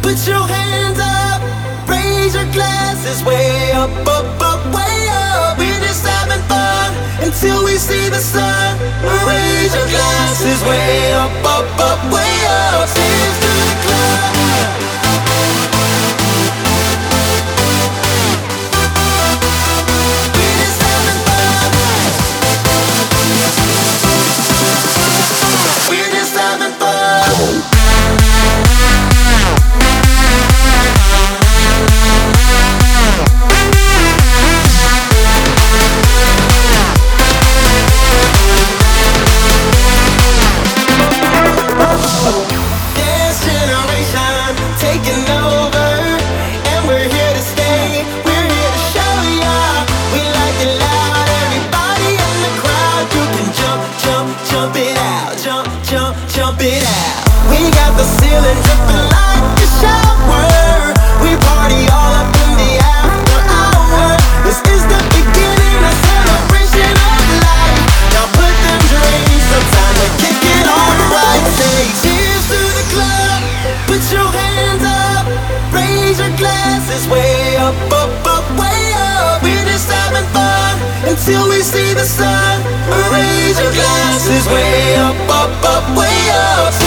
Put your hands up, raise your glasses way up, up, up, way up. We're just having fun until we see the sun. Raise your glasses way up, up, up, way up. Cheers to the club. Jump it out. We got the ceiling dripping like a shower. We party all up in the after hour. This is the beginning, a celebration of life. Now put them drinks up, time to kick it off right. Say cheers to the club. Put your hands up, raise your glasses way up, up, up, way up. We're just having fun until we see the sun. Raise your glasses way up, up, up, way up.